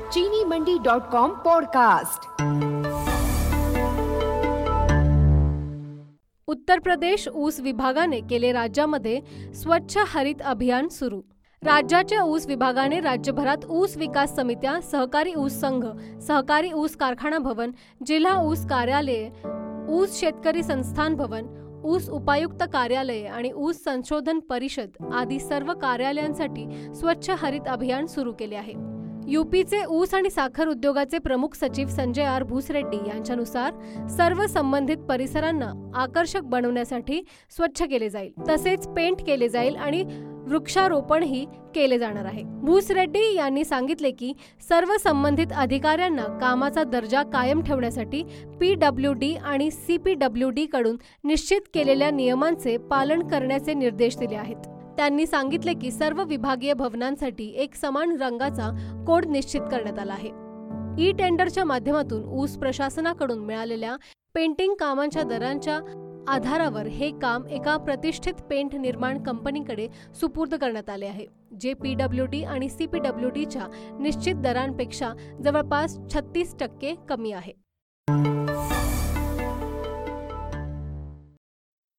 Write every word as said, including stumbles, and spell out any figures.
चीनी मंडी dot com podcast. Uttar Pradesh ऊस विभागाने केले राज्यामध्ये स्वच्छ हरित अभियान सुरू। राज्याच्या ऊस विभागाने राज्यभरात ऊस विकास समित्या, सहकारी ऊस संघ, सहकारी ऊस कारखाना भवन, जिल्हा ऊस कार्यालये, ऊस शेतकरी संस्थान भवन, ऊस उपायुक्त कार्यालये आणि ऊस संशोधन परिषद आदी सर्व कार्यालयांसाठी स्वच्छ हरित अभियान सुरू केले आहे। यूपीचे ऊस आणि साखर उद्योगाचे प्रमुख सचिव संजय आर भूसरेड्डी यांच्यानुसार सर्व संबंधित परिसरांना आकर्षक बनवण्यासाठी स्वच्छ केले जाईल, तसेच पेंट केले जाईल आणि वृक्षारोपणही केले जाणार आहे। भूसरेड्डी यांनी सांगितले की सर्व संबंधित अधिकाऱ्यांना कामाचा दर्जा कायम ठेवण्यासाठी पी डब्ल्यू डी आणि सी पी डब्ल्यू डी कडून निश्चित केलेल्या नियमांचे पालन करण्याचे निर्देश दिले आहेत। त्यांनी सांगितले की सर्व विभागीय भवनांसाठी एक समान रंगाचा कोड निश्चित करण्यात आला आहे। ई टेंडरच्या माध्यमातून ऊस प्रशासनाकडून मिळालेल्या पेंटिंग कामांच्या दरांच्या आधारावर हे काम एका प्रतिष्ठित पेंट निर्माण कंपनीकडे सुपूर्द करण्यात आले आहे, जे पी डब्ल्यू डी आणि सी पी डब्ल्यू डी च्या निश्चित दरांपेक्षा जवळपास छत्तीस टक्के कमी आहे।